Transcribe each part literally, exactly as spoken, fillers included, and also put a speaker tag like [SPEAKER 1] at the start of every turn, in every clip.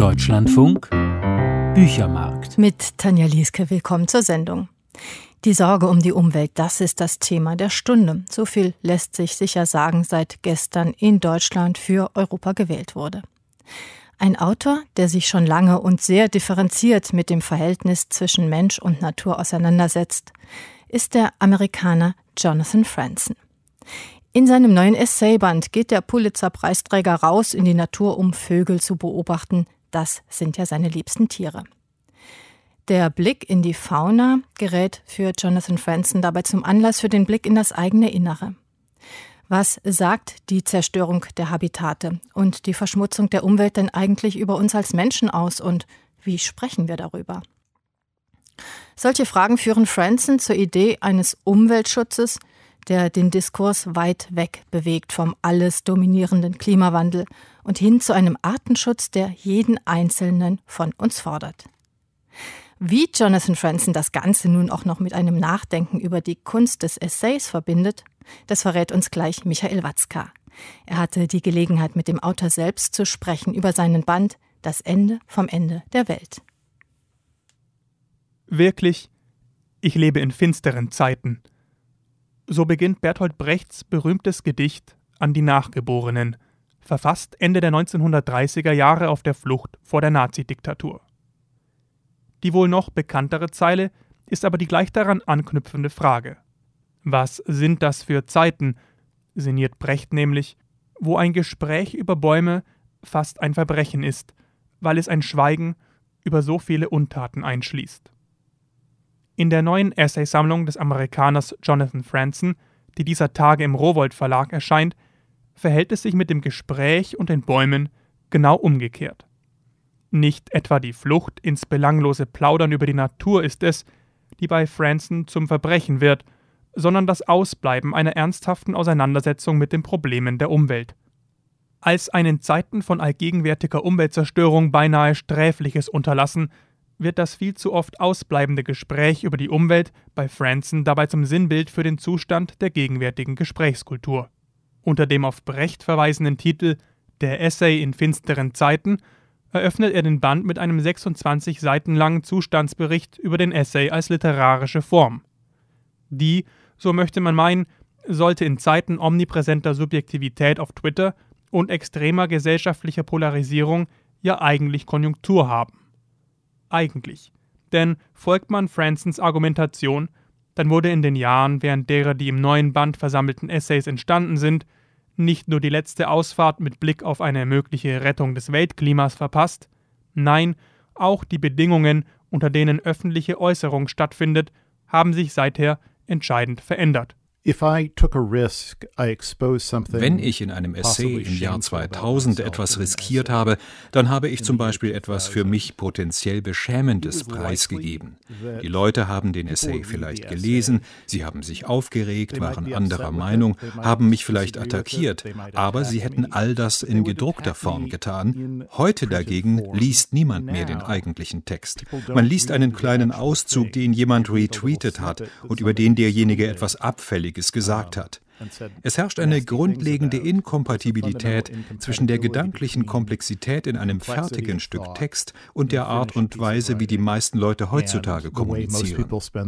[SPEAKER 1] Deutschlandfunk Büchermarkt.
[SPEAKER 2] Mit Tanja Lieske, willkommen zur Sendung. Die Sorge um die Umwelt, das ist das Thema der Stunde. So viel lässt sich sicher sagen, seit gestern in Deutschland für Europa gewählt wurde. Ein Autor, der sich schon lange und sehr differenziert mit dem Verhältnis zwischen Mensch und Natur auseinandersetzt, ist der Amerikaner Jonathan Franzen. In seinem neuen Essayband geht der Pulitzer-Preisträger raus in die Natur, um Vögel zu beobachten. Das sind ja seine liebsten Tiere. Der Blick in die Fauna gerät für Jonathan Franzen dabei zum Anlass für den Blick in das eigene Innere. Was sagt die Zerstörung der Habitate und die Verschmutzung der Umwelt denn eigentlich über uns als Menschen aus und wie sprechen wir darüber? Solche Fragen führen Franzen zur Idee eines Umweltschutzes, der den Diskurs weit weg bewegt vom alles dominierenden Klimawandel und hin zu einem Artenschutz, der jeden Einzelnen von uns fordert. Wie Jonathan Franzen das Ganze nun auch noch mit einem Nachdenken über die Kunst des Essays verbindet, das verrät uns gleich Michael Watzka. Er hatte die Gelegenheit, mit dem Autor selbst zu sprechen über seinen Band »Das Ende vom Ende der Welt«.
[SPEAKER 3] Wirklich, ich lebe in finsteren Zeiten. So beginnt Bertolt Brechts berühmtes Gedicht »An die Nachgeborenen«, verfasst Ende der neunzehnhundertdreißiger Jahre auf der Flucht vor der Nazidiktatur. Die wohl noch bekanntere Zeile ist aber die gleich daran anknüpfende Frage. Was sind das für Zeiten, sinniert Brecht nämlich, wo ein Gespräch über Bäume fast ein Verbrechen ist, weil es ein Schweigen über so viele Untaten einschließt. In der neuen Essaysammlung des Amerikaners Jonathan Franzen, die dieser Tage im Rowohlt Verlag erscheint, verhält es sich mit dem Gespräch und den Bäumen genau umgekehrt. Nicht etwa die Flucht ins belanglose Plaudern über die Natur ist es, die bei Franzen zum Verbrechen wird, sondern das Ausbleiben einer ernsthaften Auseinandersetzung mit den Problemen der Umwelt. Als ein in Zeiten von allgegenwärtiger Umweltzerstörung beinahe sträfliches Unterlassen wird das viel zu oft ausbleibende Gespräch über die Umwelt bei Franzen dabei zum Sinnbild für den Zustand der gegenwärtigen Gesprächskultur. Unter dem auf Brecht verweisenden Titel »Der Essay in finsteren Zeiten« eröffnet er den Band mit einem sechsundzwanzig Seiten langen Zustandsbericht über den Essay als literarische Form. Die, so möchte man meinen, sollte in Zeiten omnipräsenter Subjektivität auf Twitter und extremer gesellschaftlicher Polarisierung ja eigentlich Konjunktur haben. Eigentlich. Denn folgt man Franzens Argumentation, dann wurde in den Jahren, während derer die im neuen Band versammelten Essays entstanden sind, nicht nur die letzte Ausfahrt mit Blick auf eine mögliche Rettung des Weltklimas verpasst, nein, auch die Bedingungen, unter denen öffentliche Äußerung stattfindet, haben sich seither entscheidend verändert.
[SPEAKER 4] Wenn ich in einem Essay im Jahr zweitausend etwas riskiert habe, dann habe ich zum Beispiel etwas für mich potenziell Beschämendes preisgegeben. Die Leute haben den Essay vielleicht gelesen, sie haben sich aufgeregt, waren anderer Meinung, haben mich vielleicht attackiert, aber sie hätten all das in gedruckter Form getan. Heute dagegen liest niemand mehr den eigentlichen Text. Man liest einen kleinen Auszug, den jemand retweetet hat und über den derjenige etwas Abfälliges gesagt hat. Es herrscht eine grundlegende Inkompatibilität zwischen der gedanklichen Komplexität in einem fertigen Stück Text und der Art und Weise, wie die meisten Leute heutzutage kommunizieren.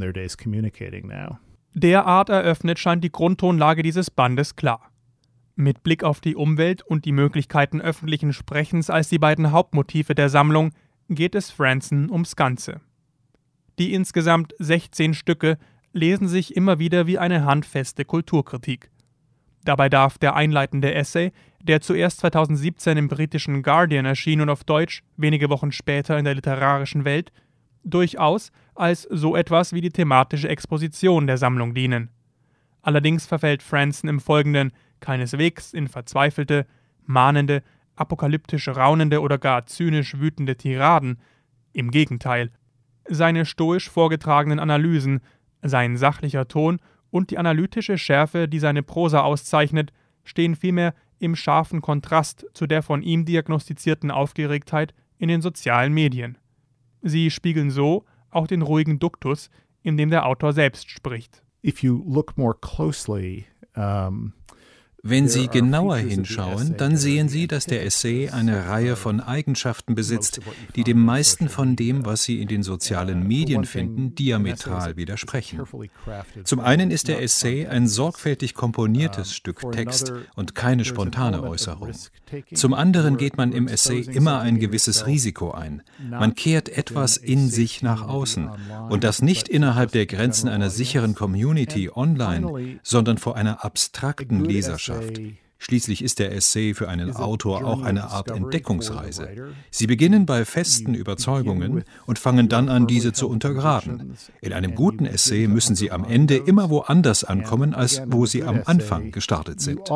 [SPEAKER 3] Derart eröffnet scheint die Grundtonlage dieses Bandes klar. Mit Blick auf die Umwelt und die Möglichkeiten öffentlichen Sprechens als die beiden Hauptmotive der Sammlung geht es Franzen ums Ganze. Die insgesamt sechzehn Stücke lesen sich immer wieder wie eine handfeste Kulturkritik. Dabei darf der einleitende Essay, der zuerst zweitausendsiebzehn im britischen Guardian erschien und auf Deutsch wenige Wochen später in der literarischen Welt, durchaus als so etwas wie die thematische Exposition der Sammlung dienen. Allerdings verfällt Franzen im Folgenden keineswegs in verzweifelte, mahnende, apokalyptisch raunende oder gar zynisch wütende Tiraden. Im Gegenteil. Seine stoisch vorgetragenen Analysen, sein sachlicher Ton und die analytische Schärfe, die seine Prosa auszeichnet, stehen vielmehr im scharfen Kontrast zu der von ihm diagnostizierten Aufgeregtheit in den sozialen Medien. Sie spiegeln so auch den ruhigen Duktus, in dem der Autor selbst spricht.
[SPEAKER 5] If you look more closely, um
[SPEAKER 4] Wenn Sie genauer hinschauen, dann sehen Sie, dass der Essay eine Reihe von Eigenschaften besitzt, die dem meisten von dem, was Sie in den sozialen Medien finden, diametral widersprechen. Zum einen ist der Essay ein sorgfältig komponiertes Stück Text und keine spontane Äußerung. Zum anderen geht man im Essay immer ein gewisses Risiko ein. Man kehrt etwas in sich nach außen und das nicht innerhalb der Grenzen einer sicheren Community online, sondern vor einer abstrakten Leserschaft. Schließlich ist der Essay für einen Autor auch eine Art Entdeckungsreise. Sie beginnen bei festen Überzeugungen und fangen dann an, diese zu untergraben. In einem guten Essay müssen Sie am Ende immer woanders ankommen, als wo Sie am Anfang gestartet sind.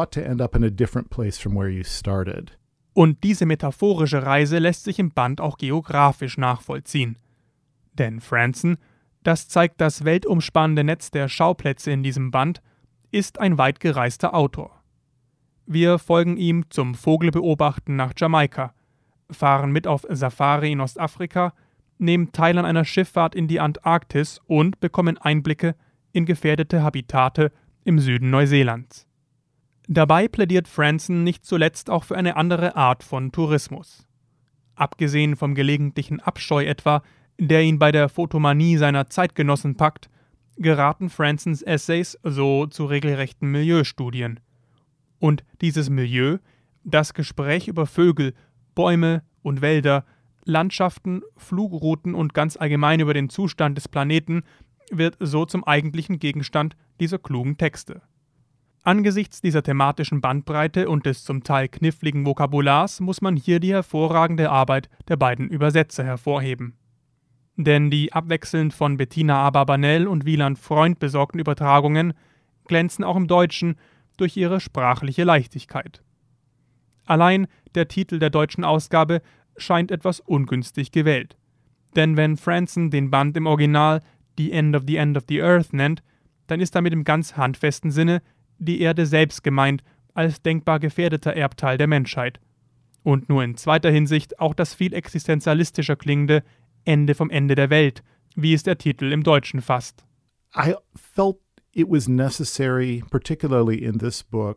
[SPEAKER 3] Und diese metaphorische Reise lässt sich im Band auch geografisch nachvollziehen. Denn Franzen, das zeigt das weltumspannende Netz der Schauplätze in diesem Band, ist ein weit gereister Autor. Wir folgen ihm zum Vogelbeobachten nach Jamaika, fahren mit auf Safari in Ostafrika, nehmen teil an einer Schifffahrt in die Antarktis und bekommen Einblicke in gefährdete Habitate im Süden Neuseelands. Dabei plädiert Franzen nicht zuletzt auch für eine andere Art von Tourismus. Abgesehen vom gelegentlichen Abscheu etwa, der ihn bei der Fotomanie seiner Zeitgenossen packt, geraten Franzens Essays so zu regelrechten Milieustudien. Und dieses Milieu, das Gespräch über Vögel, Bäume und Wälder, Landschaften, Flugrouten und ganz allgemein über den Zustand des Planeten, wird so zum eigentlichen Gegenstand dieser klugen Texte. Angesichts dieser thematischen Bandbreite und des zum Teil kniffligen Vokabulars muss man hier die hervorragende Arbeit der beiden Übersetzer hervorheben. Denn die abwechselnd von Bettina Abarbanel und Wieland Freund besorgten Übertragungen glänzen auch im Deutschen durch ihre sprachliche Leichtigkeit. Allein der Titel der deutschen Ausgabe scheint etwas ungünstig gewählt. Denn wenn Franzen den Band im Original The End of the End of the Earth nennt, dann ist damit im ganz handfesten Sinne die Erde selbst gemeint als denkbar gefährdeter Erbteil der Menschheit. Und nur in zweiter Hinsicht auch das viel existenzialistischer klingende Ende vom Ende der Welt, wie es der Titel im Deutschen fasst.
[SPEAKER 5] I felt it was necessary, particularly in this book,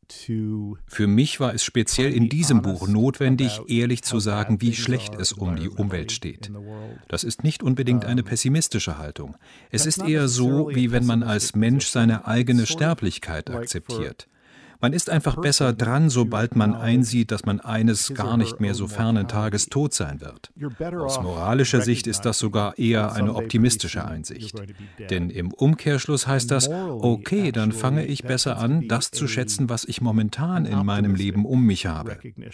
[SPEAKER 5] to
[SPEAKER 4] Für mich war es speziell in diesem Buch notwendig, ehrlich zu sagen, wie schlecht es um die Umwelt steht. Das ist nicht unbedingt eine pessimistische Haltung. Es ist eher so, wie wenn man als Mensch seine eigene Sterblichkeit akzeptiert. Man ist einfach besser dran, sobald man einsieht, dass man eines gar nicht mehr so fernen Tages tot sein wird. Aus moralischer Sicht ist das sogar eher eine optimistische Einsicht. Denn im Umkehrschluss heißt das, okay, dann fange ich besser an, das zu schätzen, was ich momentan in meinem Leben um mich habe.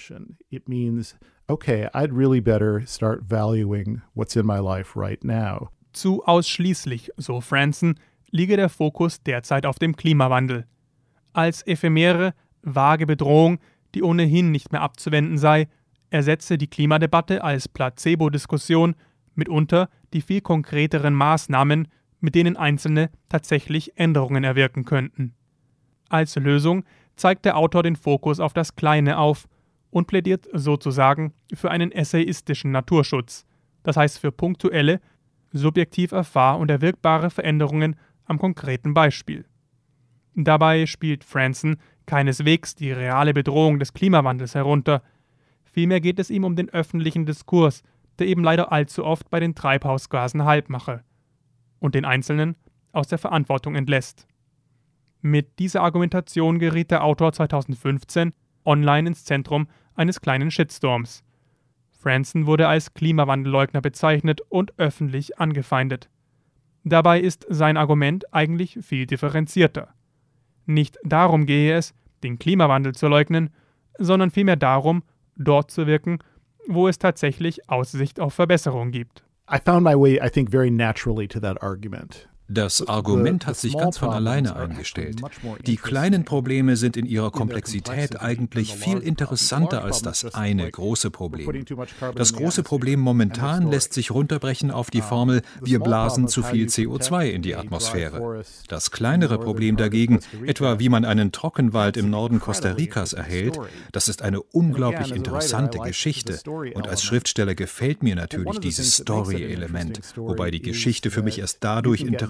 [SPEAKER 5] Okay, I'd really better start valuing what's in my life right now.
[SPEAKER 3] Zu ausschließlich, so Franzen, liege der Fokus derzeit auf dem Klimawandel. Als ephemere, vage Bedrohung, die ohnehin nicht mehr abzuwenden sei, ersetze die Klimadebatte als Placebo-Diskussion mitunter die viel konkreteren Maßnahmen, mit denen Einzelne tatsächlich Änderungen erwirken könnten. Als Lösung zeigt der Autor den Fokus auf das Kleine auf und plädiert sozusagen für einen essayistischen Naturschutz, das heißt für punktuelle, subjektiv erfahr- und erwirkbare Veränderungen am konkreten Beispiel. Dabei spielt Franzen keineswegs die reale Bedrohung des Klimawandels herunter. Vielmehr geht es ihm um den öffentlichen Diskurs, der eben leider allzu oft bei den Treibhausgasen Halt mache und den Einzelnen aus der Verantwortung entlässt. Mit dieser Argumentation geriet der Autor zweitausendfünfzehn online ins Zentrum eines kleinen Shitstorms. Franzen wurde als Klimawandelleugner bezeichnet und öffentlich angefeindet. Dabei ist sein Argument eigentlich viel differenzierter. Nicht darum gehe es, den Klimawandel zu leugnen, sondern vielmehr darum, dort zu wirken, wo es tatsächlich Aussicht auf Verbesserung gibt.
[SPEAKER 5] I found my way, I think, very naturally to that argument.
[SPEAKER 4] Das Argument hat sich ganz von alleine eingestellt. Die kleinen Probleme sind in ihrer Komplexität eigentlich viel interessanter als das eine große Problem. Das große Problem momentan lässt sich runterbrechen auf die Formel, wir blasen zu viel C O zwei in die Atmosphäre. Das kleinere Problem dagegen, etwa wie man einen Trockenwald im Norden Costa Ricas erhält, das ist eine unglaublich interessante Geschichte. Und als Schriftsteller gefällt mir natürlich dieses Story-Element, wobei die Geschichte für mich erst dadurch interessant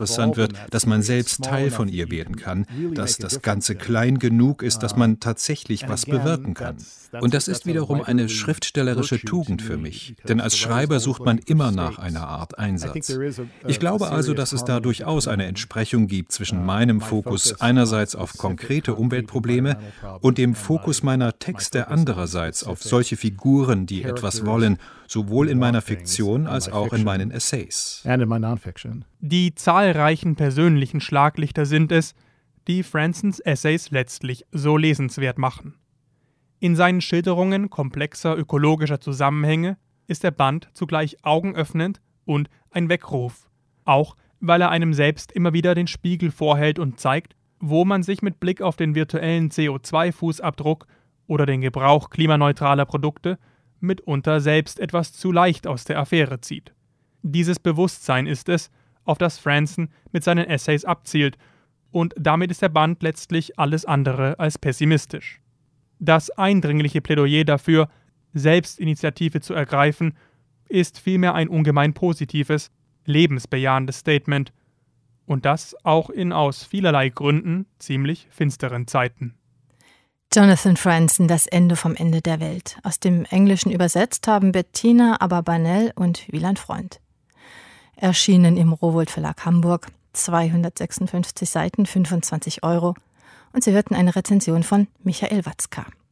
[SPEAKER 4] interessant wird, dass man selbst Teil von ihr werden kann, dass das Ganze klein genug ist, dass man tatsächlich was bewirken kann. Und das ist wiederum eine schriftstellerische Tugend für mich, denn als Schreiber sucht man immer nach einer Art Einsatz. Ich glaube also, dass es da durchaus eine Entsprechung gibt zwischen meinem Fokus einerseits auf konkrete Umweltprobleme und dem Fokus meiner Texte andererseits auf solche Figuren, die etwas wollen, sowohl in meiner Fiktion als auch in meinen Essays.
[SPEAKER 3] Die zahlreichen persönlichen Schlaglichter sind es, die Fransons Essays letztlich so lesenswert machen. In seinen Schilderungen komplexer ökologischer Zusammenhänge ist der Band zugleich augenöffnend und ein Weckruf, auch weil er einem selbst immer wieder den Spiegel vorhält und zeigt, wo man sich mit Blick auf den virtuellen C O zwei Fußabdruck oder den Gebrauch klimaneutraler Produkte mitunter selbst etwas zu leicht aus der Affäre zieht. Dieses Bewusstsein ist es, auf das Franson mit seinen Essays abzielt, und damit ist der Band letztlich alles andere als pessimistisch. Das eindringliche Plädoyer dafür, Selbstinitiative zu ergreifen, ist vielmehr ein ungemein positives, lebensbejahendes Statement, und das auch in aus vielerlei Gründen ziemlich finsteren Zeiten.
[SPEAKER 2] Jonathan Franzen, Das Ende vom Ende der Welt. Aus dem Englischen übersetzt haben Bettina Aberbanel und Wieland Freund. Erschienen im Rowohlt Verlag Hamburg, zweihundertsechsundfünfzig Seiten, fünfundzwanzig Euro. Und Sie hörten eine Rezension von Michael Watzka.